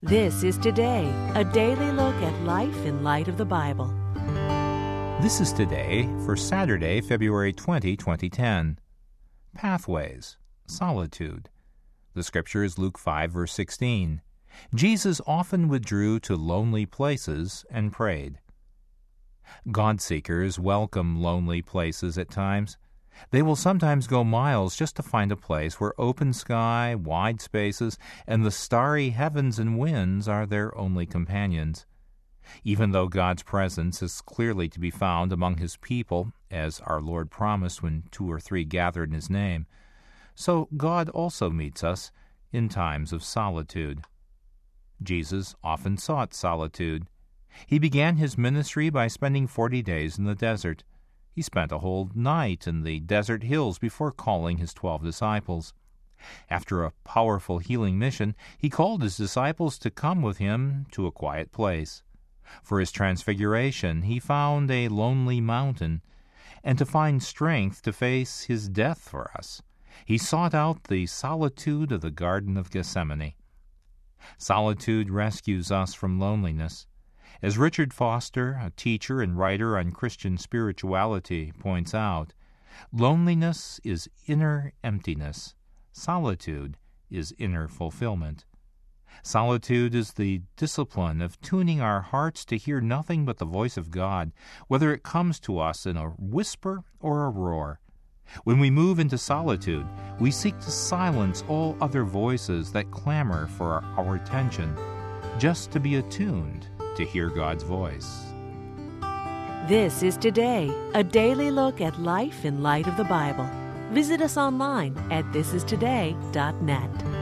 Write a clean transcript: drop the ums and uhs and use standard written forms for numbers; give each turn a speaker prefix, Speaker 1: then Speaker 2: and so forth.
Speaker 1: This is Today, a daily look at life in light of the Bible.
Speaker 2: This is Today for Saturday, February 20, 2010. Pathways, Solitude. The scripture is Luke 5, verse 16. Jesus often withdrew to lonely places and prayed. God-seekers welcome lonely places at times. They will sometimes go miles just to find a place where open sky, wide spaces, and the starry heavens and winds are their only companions. Even though God's presence is clearly to be found among His people, as our Lord promised when 2 or 3 gathered in His name, so God also meets us in times of solitude. Jesus often sought solitude. He began His ministry by spending 40 days in the desert. He spent a whole night in the desert hills before calling His 12 disciples. After a powerful healing mission, He called His disciples to come with Him to a quiet place. For His transfiguration, He found a lonely mountain, and to find strength to face His death for us, He sought out the solitude of the Garden of Gethsemane. Solitude rescues us from loneliness. As Richard Foster, a teacher and writer on Christian spirituality, points out, loneliness is inner emptiness. Solitude is inner fulfillment. Solitude is the discipline of tuning our hearts to hear nothing but the voice of God, whether it comes to us in a whisper or a roar. When we move into solitude, we seek to silence all other voices that clamor for our attention, just to be attuned to hear God's voice.
Speaker 1: This is Today, a daily look at life in light of the Bible. Visit us online at thisistoday.net.